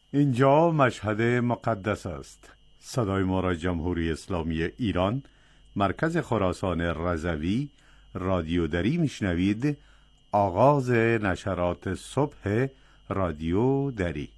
اینجا مشهد مقدس است. صدای ما را جمهوری اسلامی ایران، مرکز خراسان رضوی، رادیو دری میشنوید. آغاز نشرات صبح رادیو دری.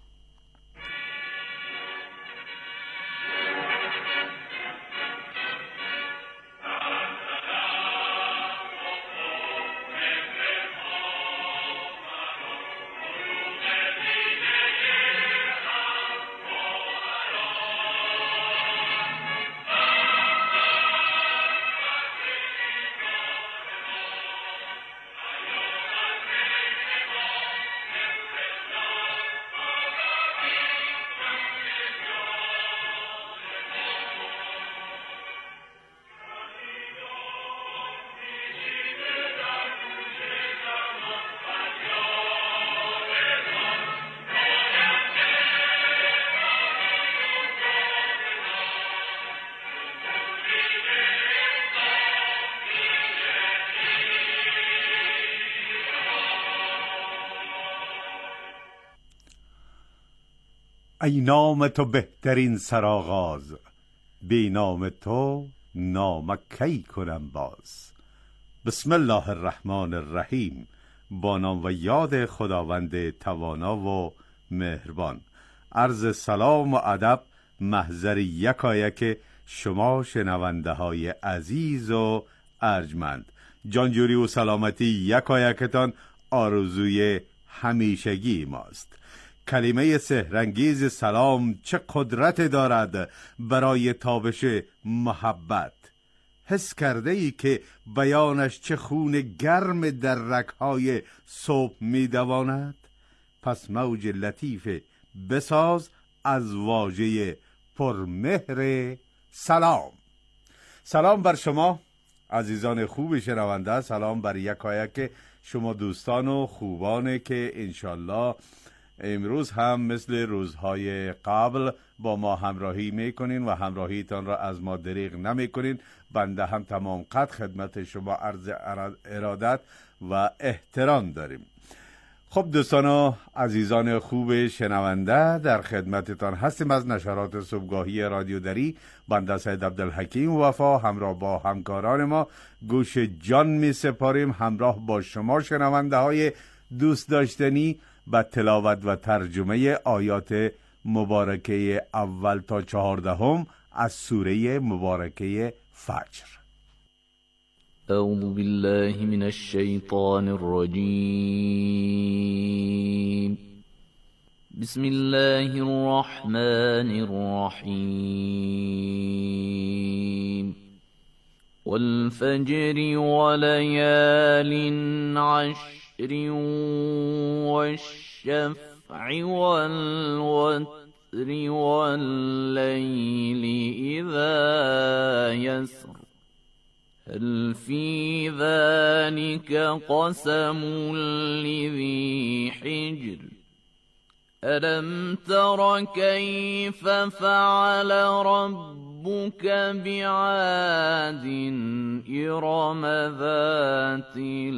ای نام تو بهترین سرآغاز، بی نام تو نام کی کنم باز. بسم الله الرحمن الرحیم. با نام و یاد خداوند توانا و مهربان. عرض سلام و ادب محضر یکایک شما شنونده های عزیز و ارجمند. جانجوری و سلامتی یکایکتان آرزوی همیشگی ماست. کلمه سحرانگیز سلام چه قدرت دارد برای تابش محبت. حس کرده ای که بیانش چه خون گرم در رگ‌های صبح می دواند؟ پس موج لطیف بساز از واژه پرمهر سلام. سلام بر شما عزیزان خوب شنونده، سلام بر یکایک شما دوستان و خوبانه که انشالله امروز هم مثل روزهای قبل با ما همراهی میکنین و همراهیتان را از ما دریغ نمیکنین. بنده هم تمام قد خدمت شما عرض ارادت و احترام داریم. خب دوستان و عزیزان خوب شنونده، در خدمتتان هستیم از نشرات صبحگاهی رادیو دری. بنده سید عبدالحکیم وفا همراه با همکاران ما گوش جان می سپاریم همراه با شما شنونده های دوست داشتنی با تلاوت و ترجمه آیات مبارکه اول تا 14 از سوره مبارکه فجر. اعوذ بالله من الشیطان الرجیم. بسم الله الرحمن الرحیم. والفجر وليال عشر والشفع والوتر والليل إذا يسر هل في ذلك قسم لذي حجر ألم تر كيف فعل ربك بعاد إرم ذات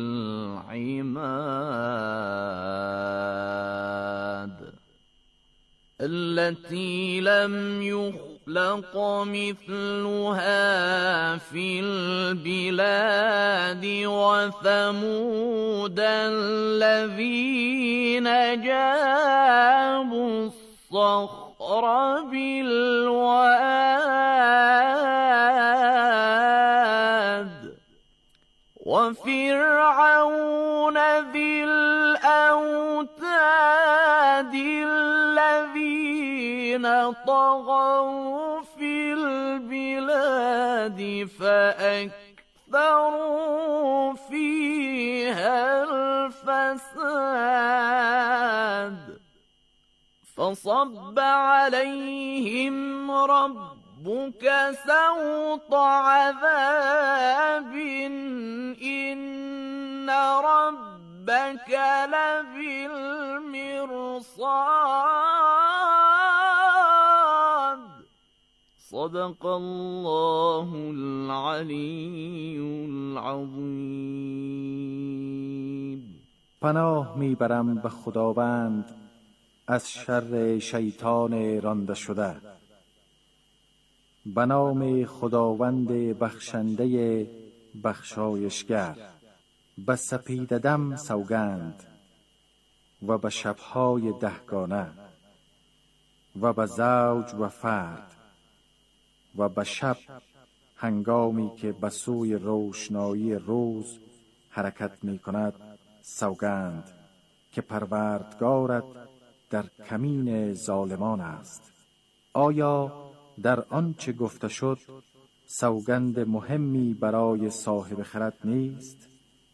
العماد التي لم يخلق مثلها في البلاد وثمود الذين جابوا الصخر بالواد وفرعون ذي الأوتاد الذين طغوا في البلاد فأكثروا فيها الفساد فصب عليهم ربك سوط عذاب إن ربك لبالمرصاد صدق الله العلی العظیم. پناه میبرم به خداوند از شر شیطان رانده شده. به نام خداوند بخشنده بخشایشگر. به سپید دم سوگند و به شبهای دهگانه و به زوج و فرد و به شب هنگامی که به سوی روشنایی روز حرکت می کند سوگند که پروردگارت در کمین ظالمان است. آیا در آنچه گفته شد سوگند مهمی برای صاحب خرد نیست؟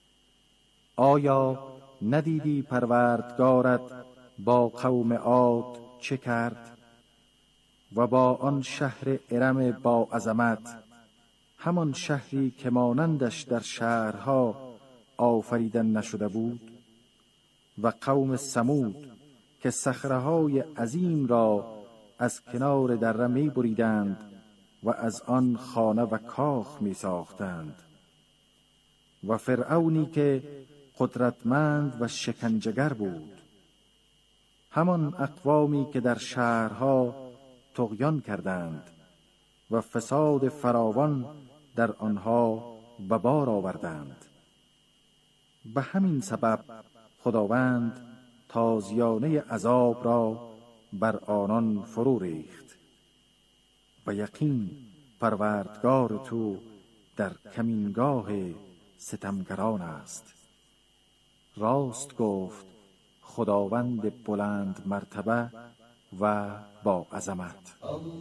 آیا ندیدی پروردگارت با قوم عاد چه کرد و با آن شهر ارم با عظمت، همان شهری که مانندش در شهرها آفریدن نشده بود، و قوم ثمود که صخره‌های عظیم را از کنار دره می بریدند و از آن خانه و کاخ می ساختند، و فرعونی که قدرتمند و شکنجه‌گر بود، همان اقوامی که در شهرها طغیان کردند و فساد فراوان در آنها به بار آوردند. به همین سبب خداوند تازیانه عذاب را بر آنان فرو ریخت و یقین پروردگار تو در کمینگاه ستمگران است. راست گفت خداوند بلند مرتبه و با عظمت.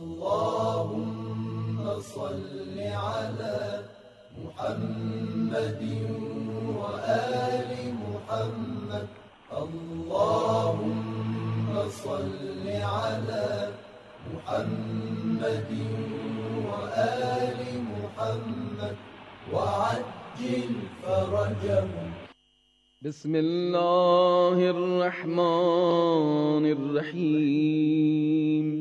اللهم صل على محمد و آل محمد. اللهم صل على محمد و آل محمد وعجل فرجهم. بسم الله الرحمن الرحیم.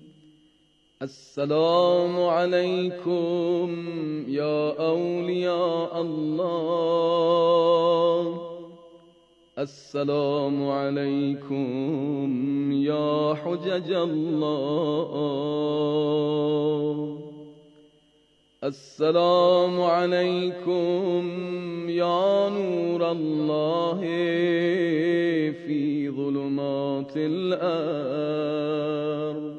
السلام علیکم یا اولیاء الله. السلام علیکم یا حجج الله. السلام علیکم یا نور الله فی ظلمات الارض.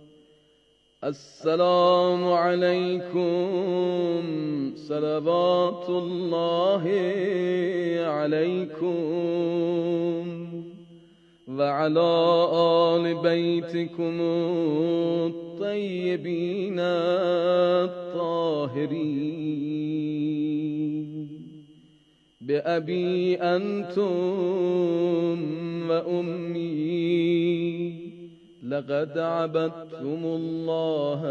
السلام علیکم صلوات الله علیکم و علی آل بیتکم الطیبین الطاهرین. بأبی انتم و امی لقد عبدتم الله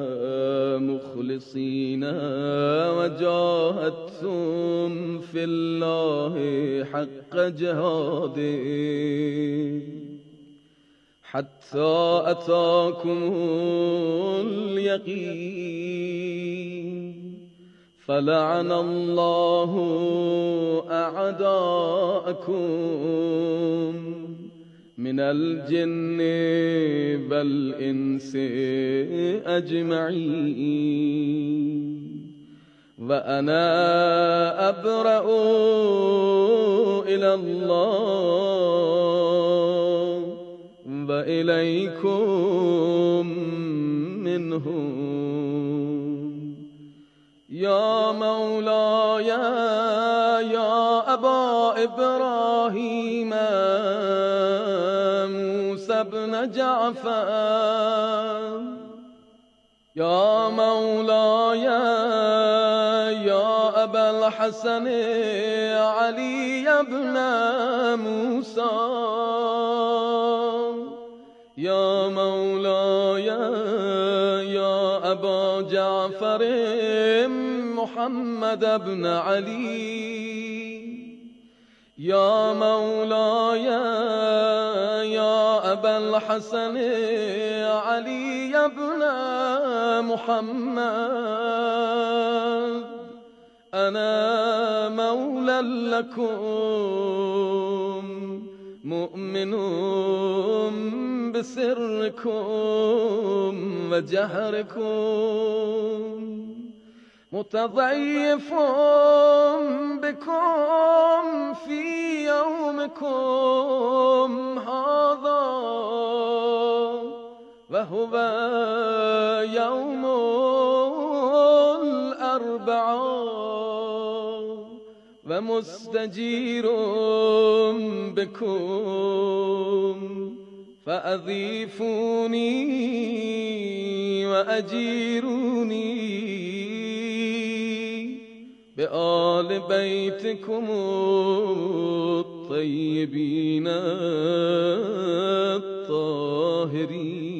مخلصین و جاهدتم فی الله حق جهاده حتی اتاکم الیقین. فلعن الله اعداءکم من الجن والانس اجمعین. و انا ابرأ الی الله و الیکم منهم. یا مولاي یا ابا ابراهیم موسی بن جعفر. یا مولاي یا ابا الحسن علی بن موسی. یا مولاي یا ابا جعفر محمد بن علی. یا مولاي یا ابا الحسن علی بن محمد. انا مولا لكم مؤمن بسركم وجهركم متضيف بكم في يومكم هذا وهو يوم الأربعاء ومستجير بكم فأضيفوني وأجيروني بآل بيتكم الطيبين الطاهرين.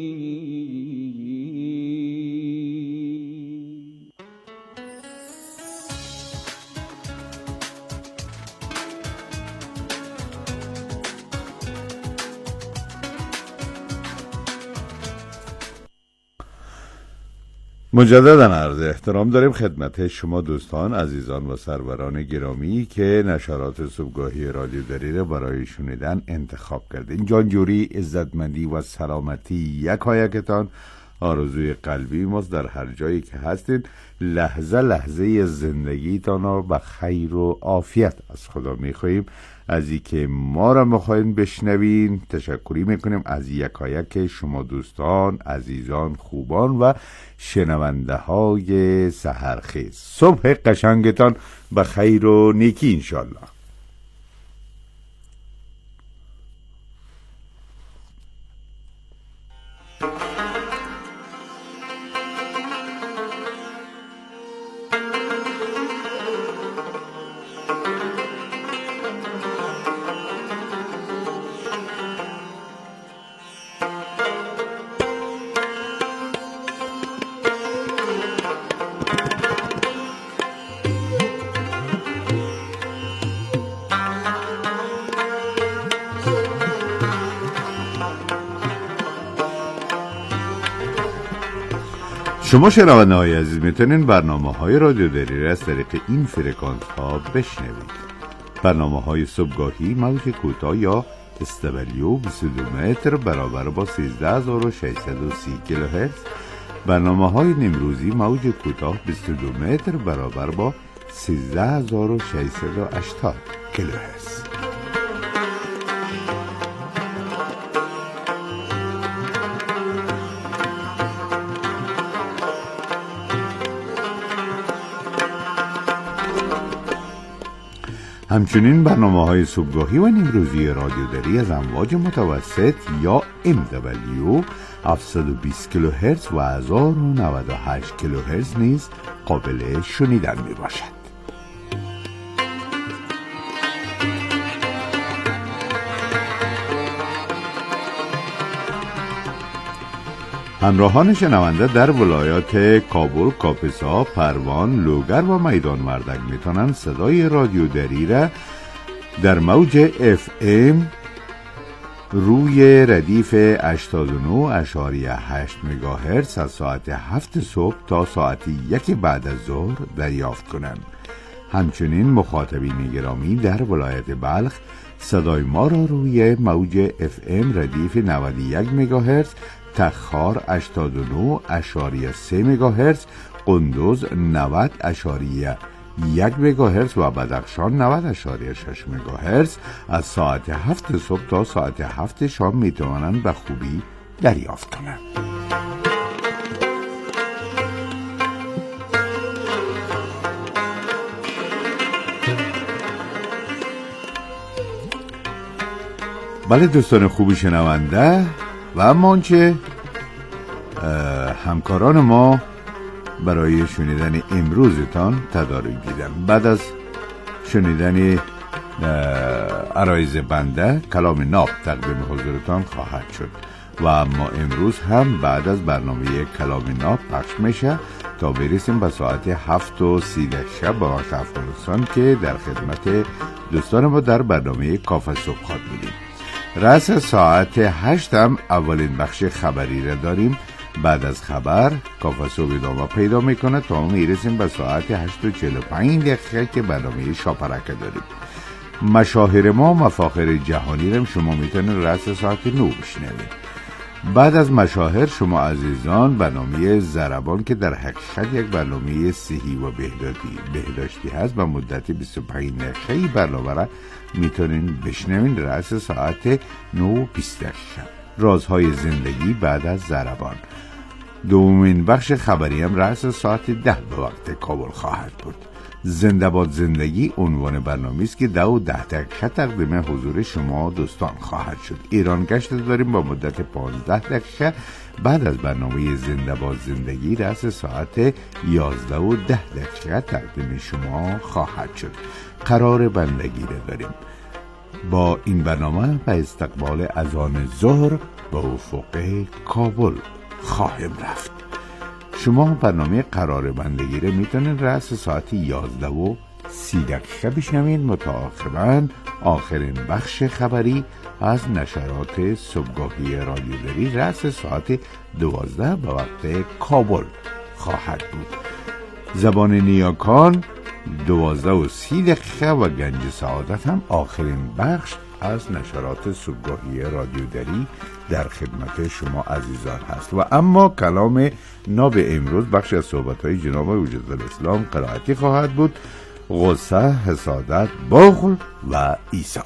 مجددا عرض احترام داریم خدمت شما دوستان عزیزان و سروران گرامی که نشرات صبحگاهی رادیو دریره برای شنیدن انتخاب کردین. جانجوری، عزتمندی و سلامتی یکایکتان آرزوی قلبی ماست. در هر جایی که هستید لحظه لحظه زندگیتان را به خیر و عافیت از خدا میخواهیم. از اینکه ما را میخواین بشنوین تشکری میکنیم از یکایک شما دوستان عزیزان خوبان و شنونده های سحرخیز. صبح قشنگتان به خیر و نیکی انشالله. شما شنونده های عزیز میتونین برنامه های رادیو دریره از طریق این فرکانس ها بشنوید. برنامه های صبحگاهی موج کوتاه یا استبلیو 22 متر برابر با 13630 کیلوهرتز، برنامه های نیمروزی موج کوتاه 22 متر برابر با 13680 کیلوهرتز. همچنین برنامه‌های صبحگاهی و نیمروزی رادیو دری از امواج متوسط یا MW 720 کیلوهرتز و 1098 کیلوهرتز نیز قابل شنیدن می باشد. همراهان شنونده در ولایات کابل، کاپیسا، پروان، لوگر و میدان مردک میتونن صدای رادیو دریره در موج FM روی ردیف 89.8 مگاهرتز از ساعت 7 صبح تا ساعت 1 بعد از ظهر دریافت کنند. همچنین مخاطبین گرامی در ولایت بلخ صدای ما را روی موج FM ردیف 91 مگاهرتز، تخار 89.3 مگاهرتز، قندوز 90.1 مگاهرتز و بدخشان 90.6 مگاهرتز از ساعت 7 صبح تا ساعت 7 شام میتوانند به خوبی دریافت کنند. بله دوستان خوبی شنونده و اما آنچه همکاران ما برای شنیدن امروزتان تدارک دیدن، بعد از شنیدن عرایض بنده کلام ناب تقدیم حضورتان خواهد شد و اما امروز هم بعد از برنامه کلام ناب پخش میشه تا برسیم به ساعت 7:30 شب با وقت افغانستان که در خدمت دوستان ما در برنامه کافه صبح خواد بودیم. رأس ساعت 8 هم اولین بخش خبری را داریم. بعد از خبر کافه صبح ادامه پیدا میکنه تا میرسیم به ساعت 8:45 که برنامه شاپرکه داریم. مشاهیر ما مفاخر جهانی رو شما میتونید رأس ساعت 9 بشنوید. بعد از مشاهیر شما عزیزان برنامه ضربان که در حقیقت یک برنامه صحی و بهداشتی هست و مدت 25 دقیقه‌ای برنامه را میتونین بشنوین رأس ساعت 9:20 شب. رازهای زندگی بعد از ضربان. دومین بخش خبری هم رأس ساعت 10 به وقت کابل خواهد بود. زنده باد زندگی عنوان برنامه است که 10 تقدیم حضور شما دوستان خواهد شد. ایران گشت داریم با مدت 15 دقیقه. بعد از برنامه زنده باد زندگی رأس ساعت 11:10 تقدیم شما خواهد شد. قرار بندگی را داریم. با این برنامه به استقبال اذان ظهر به افق کابل خواهیم رفت. شما برنامه قرار بندگی رو میتونید رأس ساعت 11:30 بشنوید. متأخراً آخرین بخش خبری از نشرات صبحگاهی رادیو دری رأس ساعت 12 به وقت کابل خواهد بود. زبان نیاکان 12:30 و گنج سعادت هم آخرین بخش از نشرات صبحگاهی رادیو دری در خدمت شما عزیزان هست. و اما کلام ناب امروز بخش از صحبت‌های جناب وجود الاسلام قرائتی خواهد بود. غصه، حسادت، بخل و ایثار.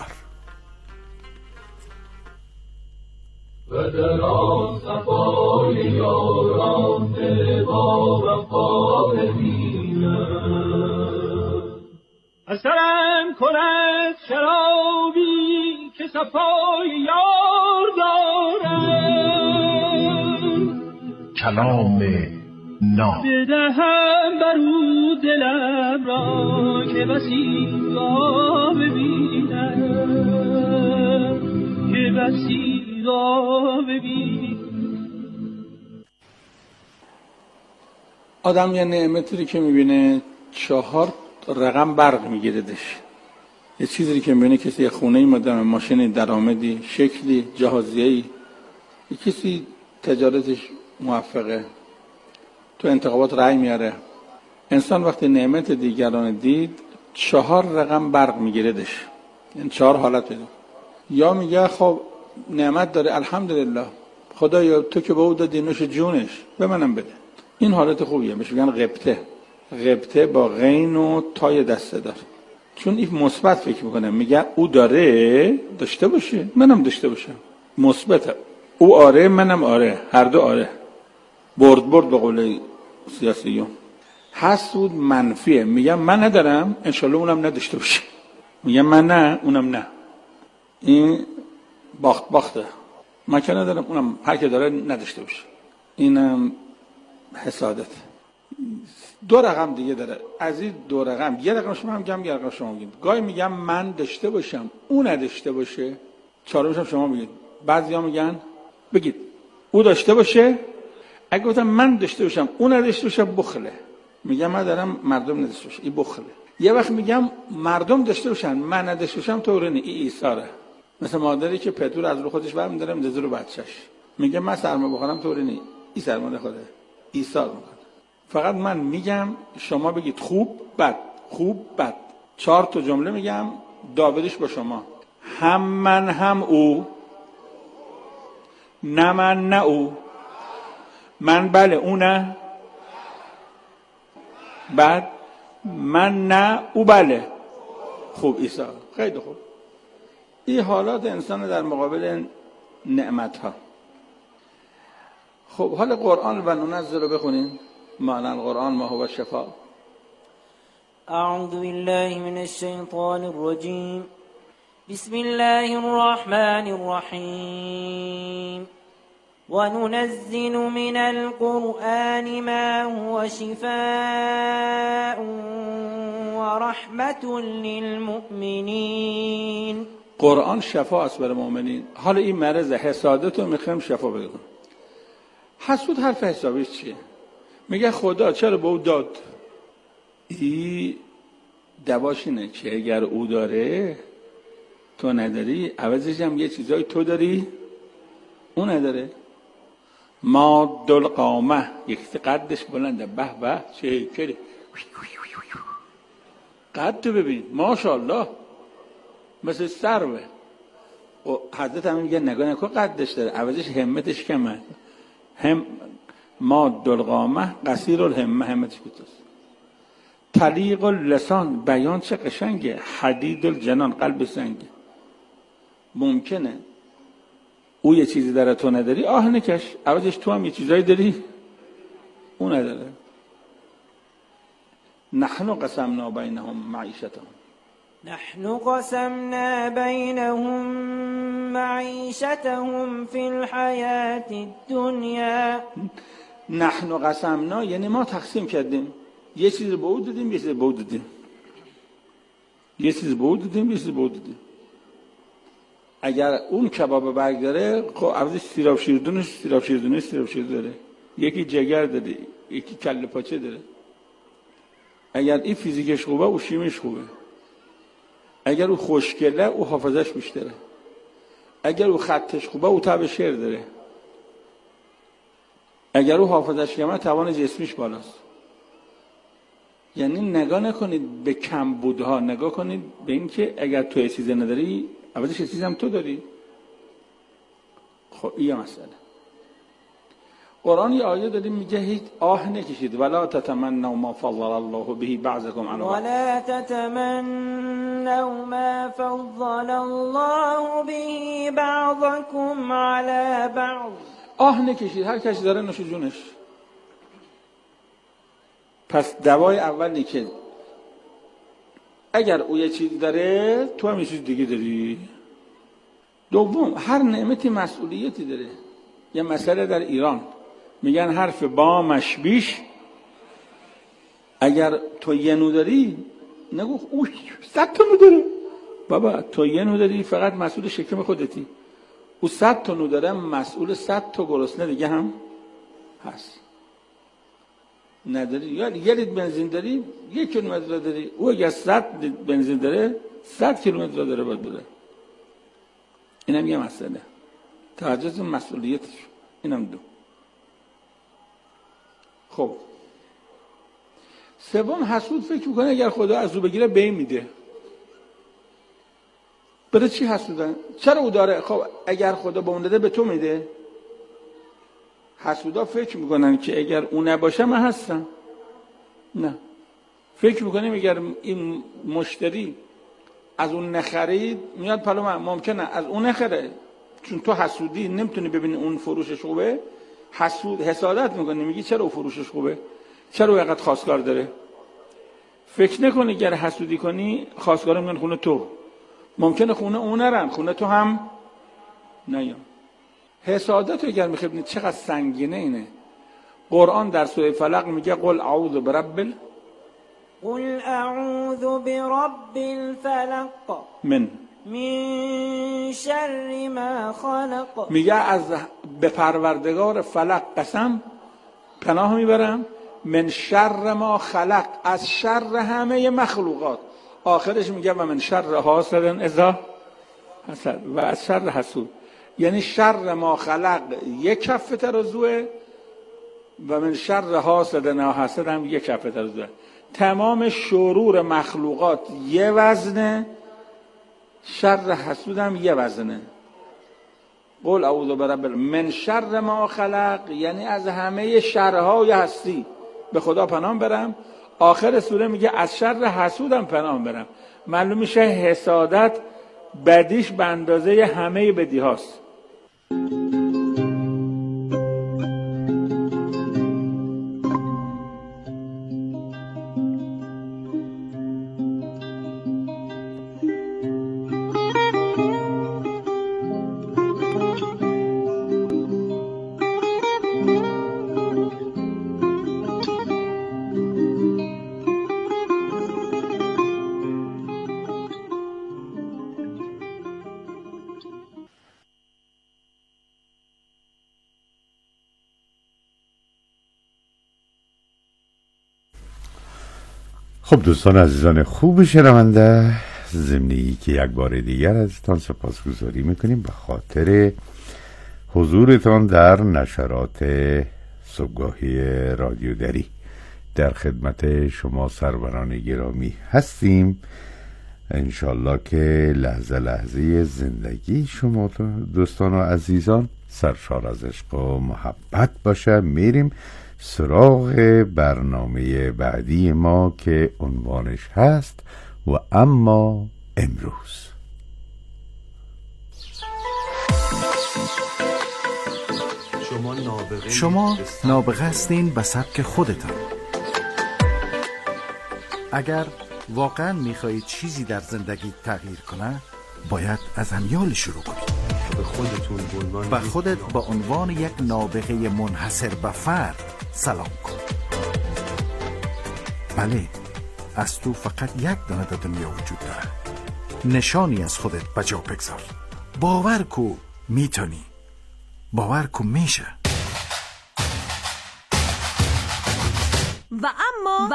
و در آن صفای یاران با وفا ببینم اثرم کند شرابی که صفای یار دارم کلام ناب بدهم بر او دلم را که بسی را ببینم که بسی را ببینم. آدم یه نعمتی که میبینه 4 رقم برق میگیردش. یه چیزی که میبینه کسی یه خونه‌ای مدام ماشینی درآمدی شکلی جهازیه‌ای یه کسی تجارتش موفقه تو انتخابات رأی میاره. انسان وقتی نعمت دیگران دید 4 رقم برق میگیردش. این 4 حالت پیدا. یا میگه خب نعمت داره الحمدلله خدایا تو که به او دادی نوش جونش به منم بده. این حالت خوبیه. بهش میگن غبطه. غبطه با غین و تای دسته دار. چون این مثبت فکر میکنه میگه او داره داشته باشه منم داشته باشم. مثبته. او آره منم آره هر دو آره. برد به قول سیاسیون. حسود منفیه. میگم من ندارم انشالله اونم نداشته باشه. میگم من نه اونم نه. این باخته. من که ندارم اونم هر که داره نداشته باشه. اینم حسادت. 2 رقم دیگه داره. از این 2 رقم یه رقم شما هم میگم یه رقم شما میگید. گاهی میگم من داشته باشم اون نداشته باشه. 4مش هم شما میگید. بعضیا میگن بگید او داشته باشه. اگه گفتم من داشته باشم اون نداشته باشه بخله. میگم من دارم مردم نداشته باشه این بخله. یه وقت میگم مردم داشته باشن من نداشته باشم طوره نی این ایثاره. مثل مادری که پتو از رو خودش برمی‌داره میذاره رو بچه‌ش. میگه من سرما بخورم طوره نی این سرما خوده ایثار میکنه. فقط من میگم شما بگید خوب بد خوب بد. 4 جمله میگم داوودش با شما. هم من هم او نه من نه او من بله او نه بعد من نه او بله. خوب ایثار. خیلی خوب. این حالات انسان در مقابل نعمت ها. خب حال قرآن و ننزل رو بخونین. معنی القرآن ما هو شفا. اعوذ بالله من الشیطان الرجیم بسم الله الرحمن الرحیم وننزل من القرآن ما هو شفاء ورحمة للمؤمنین. قرآن شفا است برای مؤمنین. حالا این مرض حسادت رو میخوایم شفا بده. حسود حرف حسابیش چیه؟ میگه خدا چرا به او داد؟ این دواش اینه که اگر او داره تو نداری عوضش هم یه چیزایی تو داری او نداره. ما دلقامه یکی قدش بلنده به به چه کلی قد تو ببین ماشاءالله مثل سروه. حضرت هم میگه نگاه نکن قدش داره، عوضش همتش کمه. ماد القامه قصیر الهمه، همتش کوتاست. طلیق اللسان، بیان چه قشنگه. حدید الجنان، قلب سنگه. ممکنه او یه چیزی داره تو نداری، آه نکش، عوضش تو هم یه چیزایی داری او نداره. نحن قسمنا بینهم معیشتهم، نحن قسمنا بينهم معيشتهم في الحياة الدنيا. نحن قسمنا یعنی ما تقسیم کردیم، یه چیز به او دادیم، یه چیز به او دادیم، یه چیز به او دادیم، یه چیز به او دادیم. اگر اون کباب برگ داره، خب عوضش سیراب شیر داره، یکی جگر داره، یکی کله پاچه داره. اگر این فیزیکش خوبه، او شیمیش خوبه. اگر او خوشگله، او حافظش بیشتره. اگر او خطش خوبه، او تب شعر داره. اگر او حافظش کمه، توان جسمیش بالاست. یعنی نگاه نکنید به کمبودها، نگاه کنید به این که اگر تو یه چیزی نداری، عوضش یه چیزی هم تو داری. خب این مسئله. قرآن یه آیه داره میگه هیچ آه نکشید. ولا تتمنوا ما فضل الله به بعضکم علی بعض. ولا تتمنوا ما فضل الله به بعضکم علی بعض. آه نکشید، هر کسی داره نوش جونش. پس دوای اولی که اگر او یه چیز داره، تو هم یه چیز دیگه داری. دوم، هر نعمتی مسئولیتی داره. یه مسئله در ایران میگن حرف بامش بیش. اگر تو یه نو داری، نگو اوه 100 تا نو داره. بابا تو یه نو داری، فقط مسئول شکم خودتی. او 100 تا نو داره، مسئول 100 تا گرسنه دیگه هم هست. نداری یا یه لیتر بنزین داری، 1 کیلومتر راه داری. او اگر 100 بنزین داره، 100 کیلومتر راه داره باید بره. اینم یه مسئله. تعجز مسئولیتش. اینم دو. خب سوم، حسود فکر میکنه اگر خدا از او بگیره به این میده. برای چی حسودن؟ چرا او داره؟ خب اگر خدا به اون داده به تو میده. حسودا فکر میکنن که اگر اون نباشه من هستم. نه، فکر میکنیم اگر این مشتری از اون نخرید، میاد پلو من. ممکنه از اون نخره، چون تو حسودی نمیتونی ببینی اون فروشش خوبه. حسادت میکنی، میگی چرا اون فروشش خوبه، چرا او اینقدر خواستگار داره. فکر نکنی اگر حسودی کنی خواستگارا میان خونه تو. ممکنه خونه اون نرن، خونه تو هم نیان. حسادت رو اگر میخوابنید چقدر سنگینه اینه. قرآن در سوره فلق میگه قل اعوذ برب قل اعوذ برب الفلق من شر ما خلق. میگه از به پروردگار فلق قسم پناه میبرم. من شر ما خلق، از شر همه مخلوقات. آخرش میگه و من شر حاسد اذا حسد، و از شر حسود. یعنی شر ما خلق یک کفه ترازوه و من شر حاسد ناحسد هم یک کفه ترازوه. تمام شرور مخلوقات یه وزنه، شر حسود هم یه وزنه. قل اعوذ برب من شر ما خلق، یعنی از همه شرهای هستی به خدا پناه برم. آخر سوره میگه از شر حسودم پناه برم. معلوم میشه حسادت بدیش به اندازه همه بدی هاست. خب دوستان عزیزان خوب شنونده، ضمنی که یک بار دیگر ازتان سپاسگزاری میکنیم به خاطر حضورتان در نشرات صبحگاهی رادیو دری. در خدمت شما سروران گرامی هستیم انشالله که لحظه لحظه زندگی شما دوستان و عزیزان سرشار از عشق و محبت باشه. میریم سراغ برنامه بعدی ما که عنوانش هست و اما امروز. شما نابغه هستین به سبک خودتان. اگر واقعا میخواهید چیزی در زندگی تغییر کنه، باید از امیال شروع کنید. به خودت به عنوان یک نابغه منحصر به فرد سلام کن. بله، از تو فقط یک دانه در دنیا وجود داره. نشانی از خودت به جا بگذار. باور کو میتونی، باور کو میشه. و اما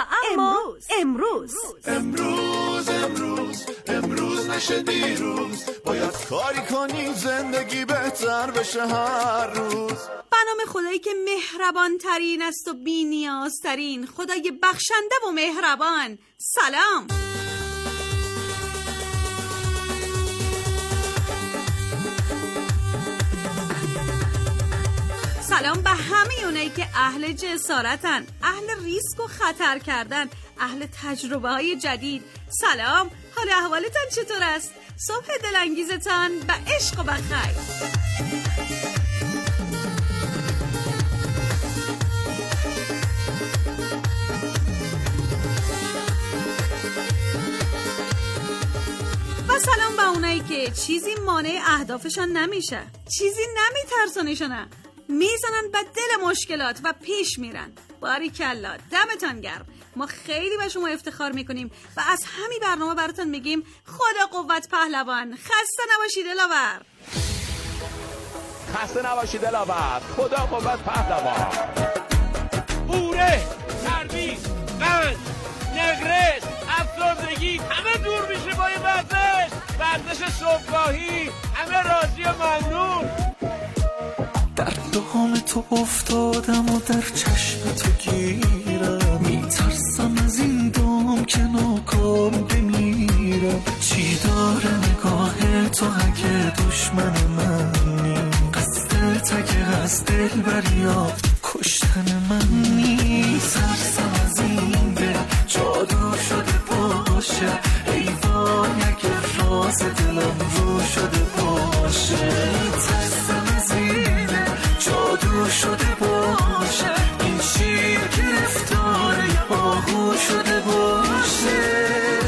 امروز نشه دیروز، باید کاری کنی زندگی بهتر بشه هر روز. برنامه خدایی که مهربان ترین است و بی نیاز ترین، خدای بخشنده و مهربان. سلام. سلام به همه اونایی که اهل جسارتن، اهل ریسک و خطر کردن، اهل تجربه های جدید. سلام، حال احوالتان چطور است؟ صبح دلانگیزتان به عشق و بخیر. و سلام به اونایی که چیزی مانع اهدافشان نمیشه، چیزی نمیترسونشونه، میزنن به دل مشکلات و پیش میرن. باریکلا، دمتان گرم. ما خیلی به شما افتخار میکنیم و از همین برنامه براتون میگیم خدا قوت پهلوان. خسته نباشید دلاور. خسته نباشید دلاور. خدا قوت پهلوان. بوره، تربیت، قند، نگرش، افسردگی همه دور میشه با این ورزش صبحگاهی. همه راضی و ممنون. در دام تو افتادم و در چشم تو گیرم، میترسم از این دام که ناکام بمیرم. چی داره نگاه تو اگه دشمن منی؟ قصدت اگه از دل بریاد کشتن منی؟ میترسم از این دل جادو شده باشه، ای وای اگه راز دلم رو شده باشه. میترسم از این جادو شده باشه، این شیر گرفتاره آهو شده باشه.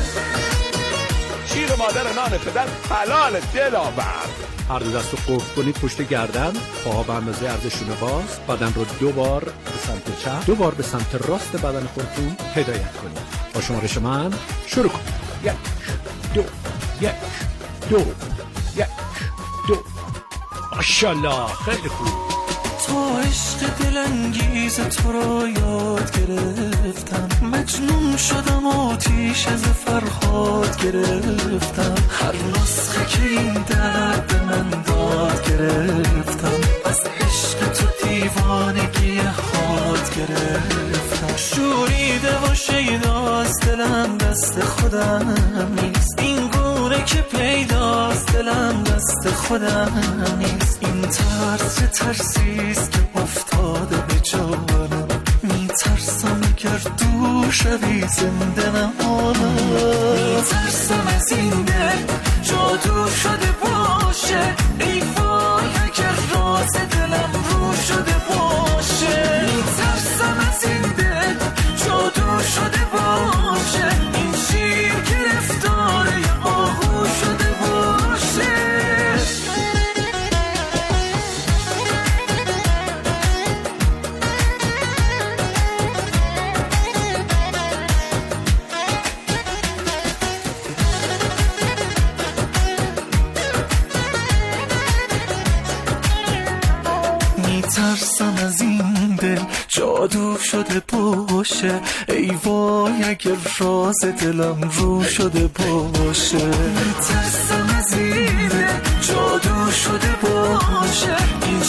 شیر مادر نان پدر حلال دلاور. هر دو دست رو قفل کنید پشت گردن، پاها به اندازه عرضشونه باز، بدن رو 2 بار به سمت چپ، 2 بار به سمت راست بدن خودتون هدایت کنید. با شمارش من شروع کنید. 1 2 1 2 1 2. ماشاءالله، خیلی خوب. تا عشق دلانگیز تو را یاد گرفتم، مجنون شدم آتیش از فرهاد گرفتم. هر نسخه که این درد به من داد گرفتم، از عشق تو دیوانگی خود گرفتم. شوریده و شیداست دلم دست خودم نیست، این گونه که پیداست دلم دست خودم نیست. این ترس چه ترسیست که افتاده به جانم، میترسم اگر دور شوی زنده نمانم. میترسم از این دل جادو شده باشه، ای وای اگر راز دلم رو شده باشه. میترسم از این دل جادو شده باشه، این شیر گرفتاره آهو شده باشه. میترسم از این دل جادو شده باشه، ای وای اگر راز دلم رو شده باشه. میترسم از این دل جادو شده باشه، این